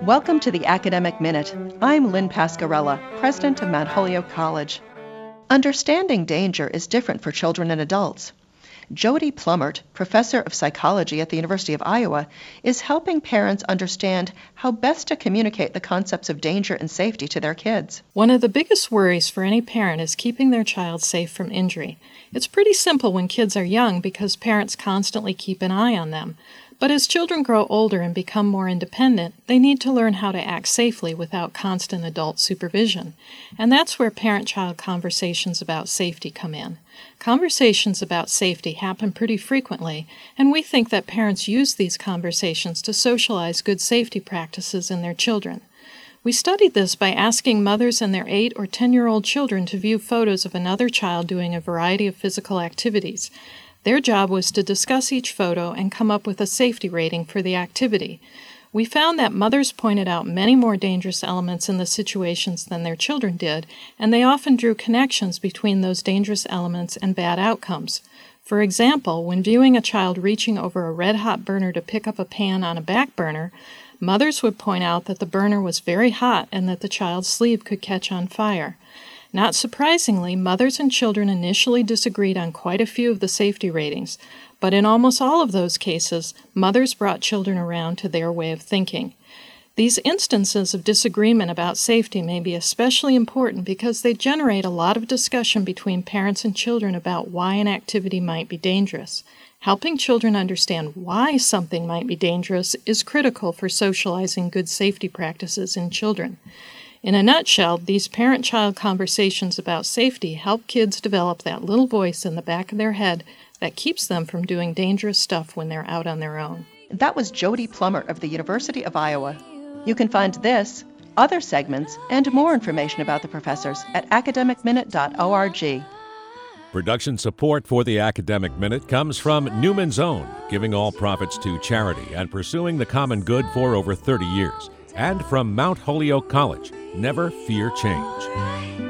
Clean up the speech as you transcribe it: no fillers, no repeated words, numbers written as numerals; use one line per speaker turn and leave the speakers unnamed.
Welcome to the Academic Minute. I'm Lynn Pascarella, president of Mount Holyoke College. Understanding danger is different for children and adults. Jody Plummert, professor of psychology at the University of Iowa, is helping parents understand how best to communicate the concepts of danger and safety to their kids.
One of the biggest worries for any parent is keeping their child safe from injury. It's pretty simple when kids are young because parents constantly keep an eye on them. But as children grow older and become more independent, they need to learn how to act safely without constant adult supervision. And that's where parent-child conversations about safety come in. Conversations about safety happen pretty frequently, and we think that parents use these conversations to socialize good safety practices in their children. We studied this by asking mothers and their 8 or 10-year-old children to view photos of another child doing a variety of physical activities. Their job was to discuss each photo and come up with a safety rating for the activity. We found that mothers pointed out many more dangerous elements in the situations than their children did, and they often drew connections between those dangerous elements and bad outcomes. For example, when viewing a child reaching over a red-hot burner to pick up a pan on a back burner, mothers would point out that the burner was very hot and that the child's sleeve could catch on fire. Not surprisingly, mothers and children initially disagreed on quite a few of the safety ratings, but in almost all of those cases, mothers brought children around to their way of thinking. These instances of disagreement about safety may be especially important because they generate a lot of discussion between parents and children about why an activity might be dangerous. Helping children understand why something might be dangerous is critical for socializing good safety practices in children. In a nutshell, these parent-child conversations about safety help kids develop that little voice in the back of their head that keeps them from doing dangerous stuff when they're out on their own.
That was Jody Plummert of the University of Iowa. You can find this, other segments, and more information about the professors at academicminute.org.
Production support for the Academic Minute comes from Newman's Own, giving all profits to charity and pursuing the common good for over 30 years. And from Mount Holyoke College, never fear change.